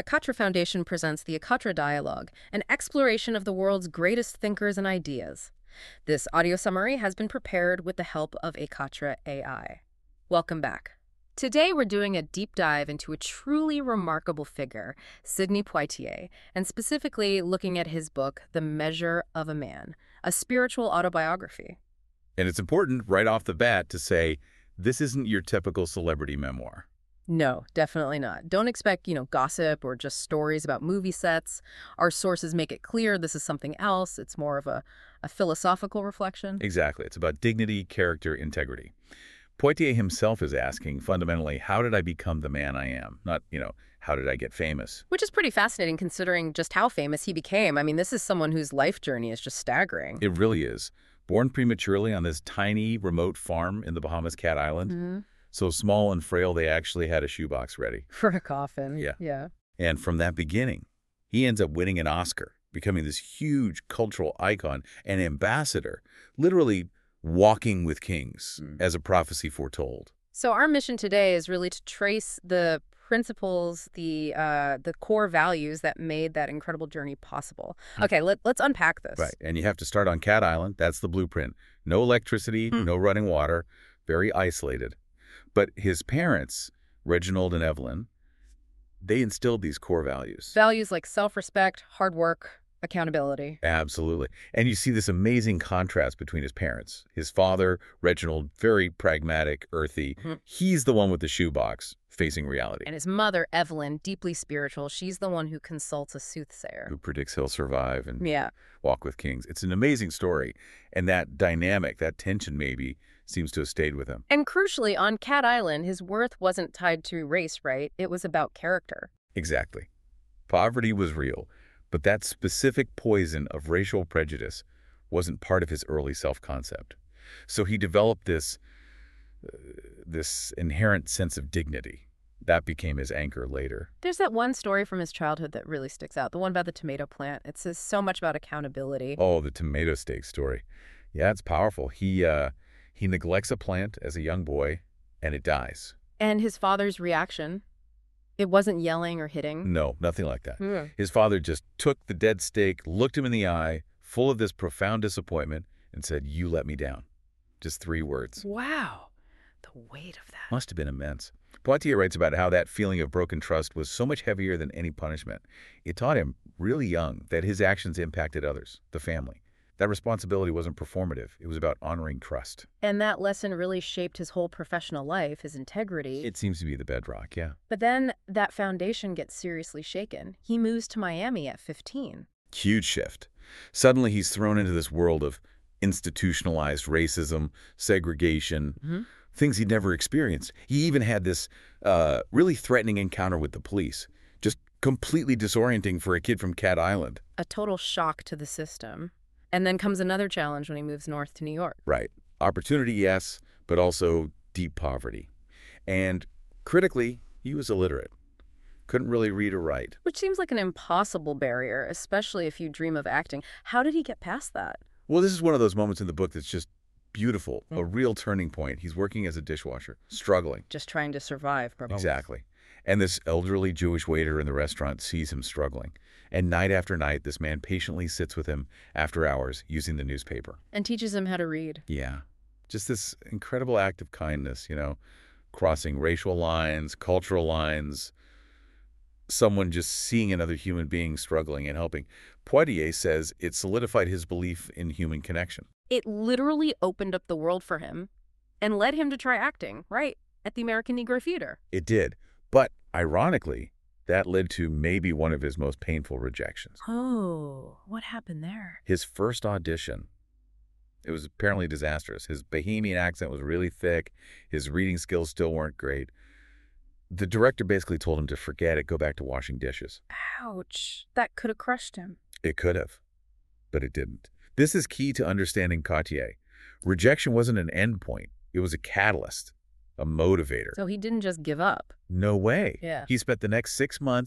Akatra Foundation presents the Akatra Dialogue, an exploration of the world's greatest thinkers and ideas. This audio summary has been prepared with the help of Akatra AI. Welcome back. Today we're doing a deep dive into a truly remarkable figure, Sidney Poitier, and specifically looking at his book, The Measure of a Man, a spiritual autobiography. And it's important right off the bat to say, this isn't your typical celebrity memoir. No, definitely not. Don't expect, gossip or just stories about movie sets. Our sources make it clear this is something else. It's more of a philosophical reflection. Exactly. It's about dignity, character, integrity. Poitier himself is asking, fundamentally, how did I become the man I am? Not, how did I get famous? Which is pretty fascinating considering just how famous he became. I mean, this is someone whose life journey is just staggering. It really is. Born prematurely on this tiny, remote farm in the Bahamas Cat Island. Mm-hmm. So small and frail, they actually had a shoebox ready. For a coffin. Yeah. And from that beginning, he ends up winning an Oscar, becoming this huge cultural icon and ambassador, literally walking with kings, as a prophecy foretold. So our mission today is really to trace the principles, the core values that made that incredible journey possible. Okay, let's unpack this. Right, and you have to start on Cat Island. That's the blueprint. No electricity, no running water, very isolated. But his parents, Reginald and Evelyn, they instilled these core values. Values like self-respect, hard work, accountability. Absolutely. And you see this amazing contrast between his parents. His father, Reginald, very pragmatic, earthy. He's the one with the shoebox, facing reality. And his mother, Evelyn, deeply spiritual. She's the one who consults a soothsayer. Who predicts he'll survive and Yeah. walk with kings. It's an amazing story. And that dynamic, that tension maybe, seems to have stayed with him. And crucially, on Cat Island, his worth wasn't tied to race, right? It was about character. Exactly. Poverty was real, but that specific poison of racial prejudice wasn't part of his early self-concept. So he developed this inherent sense of dignity. That became his anchor later. There's that one story from his childhood that really sticks out, the one about the tomato plant. It says so much about accountability. Oh, the tomato steak story. Yeah, it's powerful. He neglects a plant as a young boy, and it dies. And his father's reaction, it wasn't yelling or hitting. No, nothing like that. His father just took the dead steak, looked him in the eye, full of this profound disappointment, and said, "You let me down." Just 3 words. Wow. The weight of that. Must have been immense. Poitier writes about how that feeling of broken trust was so much heavier than any punishment. It taught him, really young, that his actions impacted others, the family. That responsibility wasn't performative. It was about honoring trust. And that lesson really shaped his whole professional life, his integrity. It seems to be the bedrock, yeah. But then that foundation gets seriously shaken. He moves to Miami at 15. Huge shift. Suddenly he's thrown into this world of institutionalized racism, segregation, things he'd never experienced. He even had this really threatening encounter with the police, just completely disorienting for a kid from Cat Island. A total shock to the system. And then comes another challenge when he moves north to New York. Right. Opportunity, yes, but also deep poverty. And critically, he was illiterate. Couldn't really read or write. Which seems like an impossible barrier, especially if you dream of acting. How did he get past that? Well, this is one of those moments in the book that's just beautiful, a real turning point. He's working as a dishwasher, struggling. Just trying to survive, probably. Exactly. And this elderly Jewish waiter in the restaurant sees him struggling. And night after night, this man patiently sits with him after hours using the newspaper. And teaches him how to read. Yeah. Just this incredible act of kindness, crossing racial lines, cultural lines, someone just seeing another human being struggling and helping. Poitier says it solidified his belief in human connection. It literally opened up the world for him and led him to try acting, right, at the American Negro Theater. It did. But ironically, that led to maybe one of his most painful rejections. Oh, what happened there? His first audition, it was apparently disastrous. His Bahamian accent was really thick. His reading skills still weren't great. The director basically told him to forget it, go back to washing dishes. Ouch. That could have crushed him. It could have, but it didn't. This is key to understanding Poitier. Rejection wasn't an end point. It was a catalyst, a motivator. So he didn't just give up. No way. Yeah. He spent the next 6 months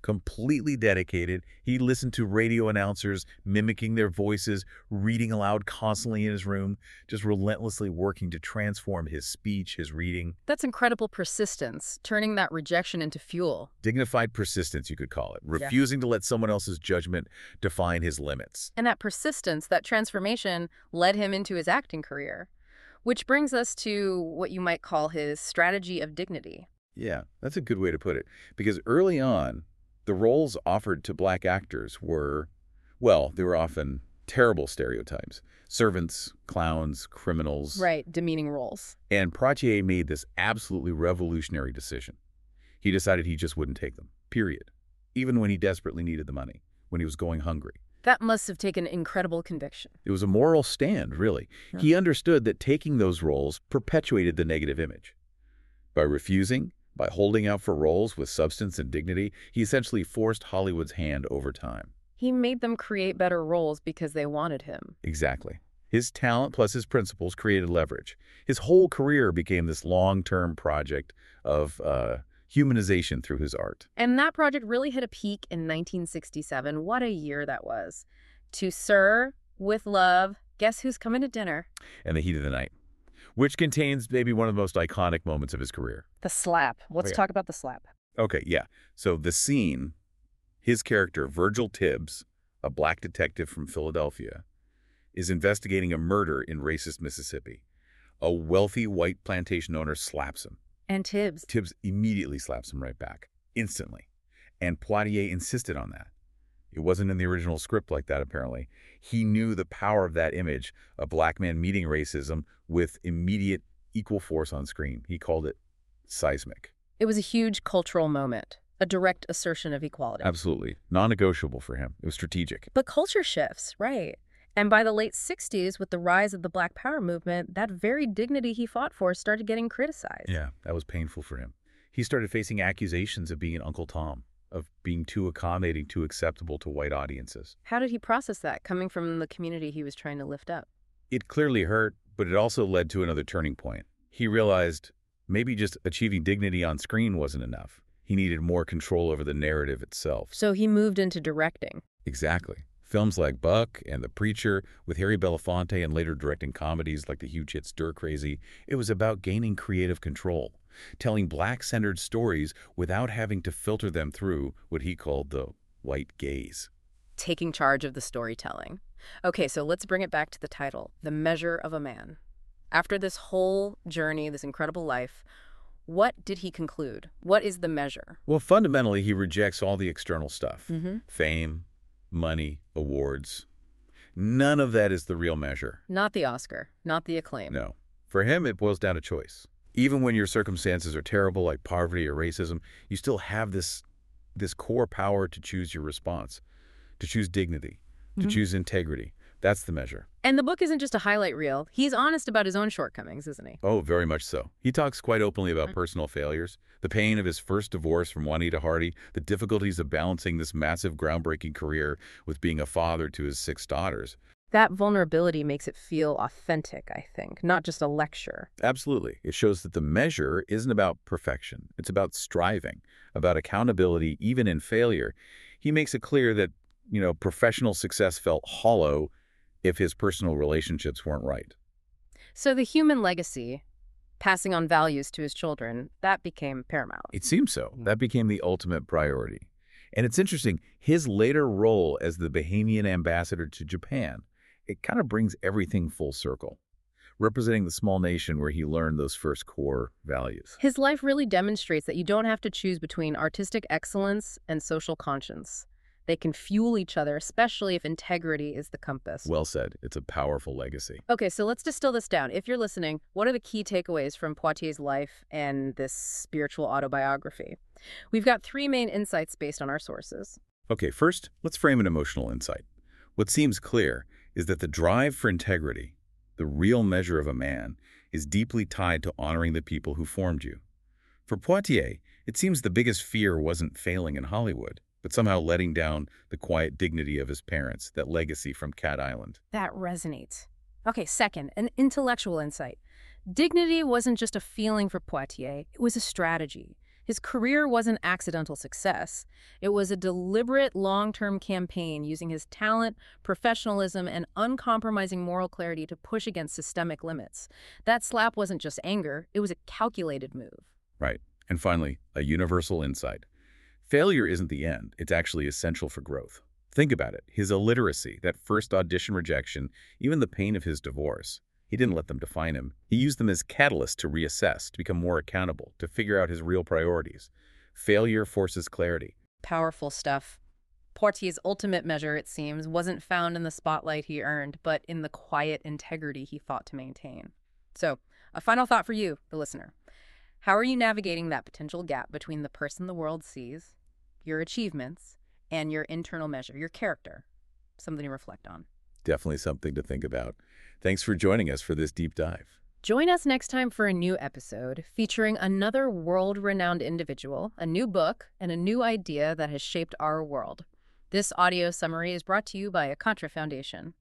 Completely dedicated. He listened to radio announcers, mimicking their voices, reading aloud constantly in his room, just relentlessly working to transform his speech, his reading. That's incredible persistence, turning that rejection into fuel. Dignified persistence, you could call it, refusing to let someone else's judgment define his limits. And that persistence, that transformation, led him into his acting career. Which brings us to what you might call his strategy of dignity. Yeah, that's a good way to put it. Because early on, the roles offered to black actors were, well, they were often terrible stereotypes. Servants, clowns, criminals. Right, demeaning roles. And Poitier made this absolutely revolutionary decision. He decided he just wouldn't take them, period. Even when he desperately needed the money, when he was going hungry. That must have taken incredible conviction. It was a moral stand, really. Yeah. He understood that taking those roles perpetuated the negative image. By refusing, by holding out for roles with substance and dignity, he essentially forced Hollywood's hand over time. He made them create better roles because they wanted him. Exactly. His talent plus his principles created leverage. His whole career became this long-term project of humanization through his art. And that project really hit a peak in 1967. What a year that was. To Sir, with love, Guess Who's Coming to Dinner? And The Heat of the Night, which contains maybe one of the most iconic moments of his career. The slap. Let's talk about the slap. Okay, yeah. So the scene, his character, Virgil Tibbs, a black detective from Philadelphia, is investigating a murder in racist Mississippi. A wealthy white plantation owner slaps him. And Tibbs. Tibbs immediately slaps him right back, instantly. And Poitier insisted on that. It wasn't in the original script like that, apparently. He knew the power of that image, a black man meeting racism with immediate equal force on screen. He called it seismic. It was a huge cultural moment, a direct assertion of equality. Absolutely. Non-negotiable for him. It was strategic. But culture shifts, right? And by the late 60s, with the rise of the Black Power movement, that very dignity he fought for started getting criticized. Yeah, that was painful for him. He started facing accusations of being an Uncle Tom, of being too accommodating, too acceptable to white audiences. How did he process that, coming from the community he was trying to lift up? It clearly hurt, but it also led to another turning point. He realized maybe just achieving dignity on screen wasn't enough. He needed more control over the narrative itself. So he moved into directing. Exactly. Films like Buck and The Preacher, with Harry Belafonte, and later directing comedies like the huge hit Stir Crazy, it was about gaining creative control, telling black-centered stories without having to filter them through what he called the white gaze. Taking charge of the storytelling. Okay, so let's bring it back to the title, The Measure of a Man. After this whole journey, this incredible life, what did he conclude? What is the measure? Well, fundamentally, he rejects all the external stuff. Mm-hmm. Fame, money, awards. None of that is the real measure. Not the Oscar, not the acclaim. No. For him, it boils down to choice. Even when your circumstances are terrible, like poverty or racism, you still have this core power to choose your response, to choose dignity, to choose integrity. That's the measure. And the book isn't just a highlight reel. He's honest about his own shortcomings, isn't he? Oh, very much so. He talks quite openly about personal failures, the pain of his first divorce from Juanita Hardy, the difficulties of balancing this massive, groundbreaking career with being a father to his 6 daughters. That vulnerability makes it feel authentic, I think, not just a lecture. Absolutely. It shows that the measure isn't about perfection. It's about striving, about accountability, even in failure. He makes it clear that, professional success felt hollow if his personal relationships weren't right. So the human legacy, passing on values to his children, that became paramount. It seems so. That became the ultimate priority. And it's interesting, his later role as the Bahamian ambassador to Japan, it kind of brings everything full circle, representing the small nation where he learned those first core values. His life really demonstrates that you don't have to choose between artistic excellence and social conscience. They can fuel each other, especially if integrity is the compass. Well said. It's a powerful legacy. Okay, so let's distill this down. If you're listening, what are the key takeaways from Poitier's life and this spiritual autobiography? We've got 3 main insights based on our sources. Okay, first, let's frame an emotional insight. What seems clear is that the drive for integrity, the real measure of a man, is deeply tied to honoring the people who formed you. For Poitier, it seems the biggest fear wasn't failing in Hollywood, but somehow letting down the quiet dignity of his parents, that legacy from Cat Island. That resonates. Okay, second, an intellectual insight. Dignity wasn't just a feeling for Poitier, it was a strategy. His career wasn't accidental success. It was a deliberate, long-term campaign using his talent, professionalism, and uncompromising moral clarity to push against systemic limits. That slap wasn't just anger, it was a calculated move. Right. And finally, a universal insight. Failure isn't the end. It's actually essential for growth. Think about it. His illiteracy, that first audition rejection, even the pain of his divorce. He didn't let them define him. He used them as catalysts to reassess, to become more accountable, to figure out his real priorities. Failure forces clarity. Powerful stuff. Poitier's ultimate measure, it seems, wasn't found in the spotlight he earned, but in the quiet integrity he fought to maintain. So, a final thought for you, the listener. How are you navigating that potential gap between the person the world sees, your achievements, and your internal measure, your character? Something to reflect on. Definitely something to think about. Thanks for joining us for this deep dive. Join us next time for a new episode featuring another world-renowned individual, a new book, and a new idea that has shaped our world. This audio summary is brought to you by Akatra Foundation.